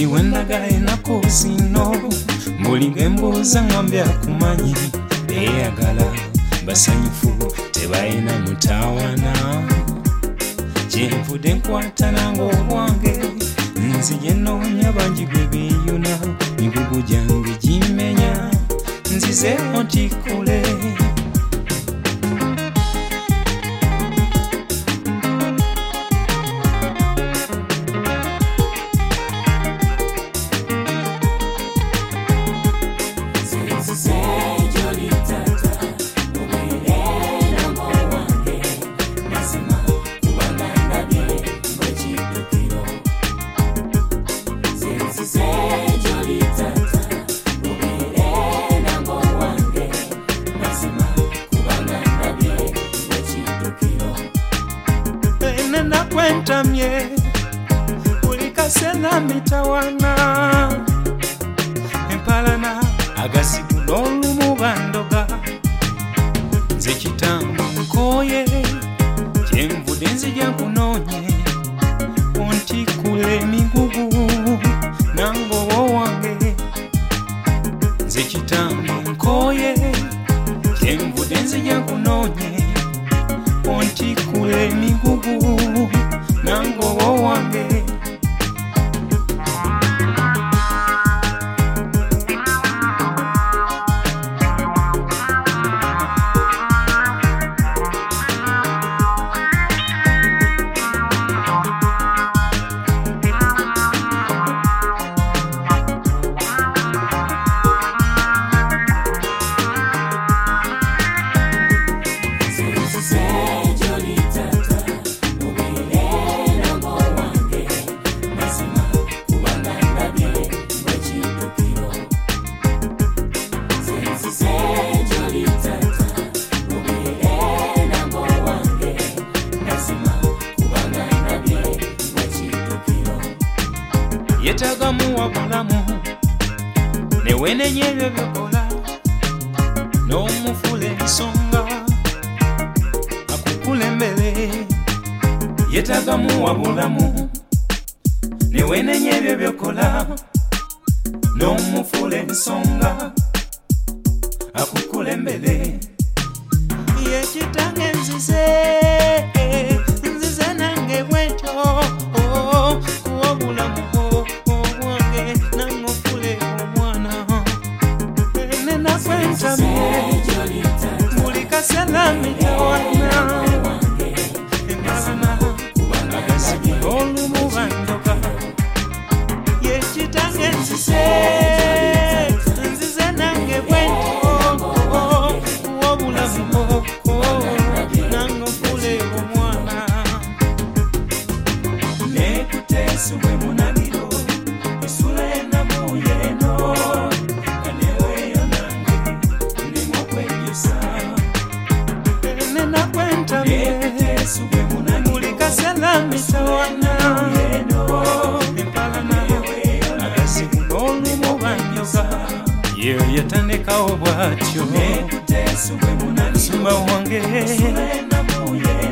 buli wendaga enako zino mulinga embuuza ngambya kumanyi beyagala basanyufu tebalina mutawana kyenvudde nkwatana ng'obwange nzije noonya bangi gwe beeyuna migugu gyange gimenya nzize ontikule nakwentamye ulikasena mitawana empalana agasigu n'olumu bandoga nze kitambo nkoye kyenvudde nzija nkunoonye ontikule emigugu nangowo wange nze kitambo nkoye kyenvudde nzija nkunoonye ontikule emigugu nangowo wange yetagamu wabulamu newenenye ebyo byokola n'omufula ensonga akukulembere yetagamu wabulamu newenenye ebyo byokola n'omufula ensonga akukulembere yekitange nzize nange bwentyo kuwabulamu Salami tawana empalana agasigu n'olumu bandoga yekitange nzize nange bwentyo kuwabulamu nange ofule omwana nekuteesu bwe munagiro esula y'ennamu yeeno kaneweeyo nange ndimu okwenyusa mulikasela mitawana empalana agasigu n'olumu banyoga ye yatandikawo bwatyo nsumba wange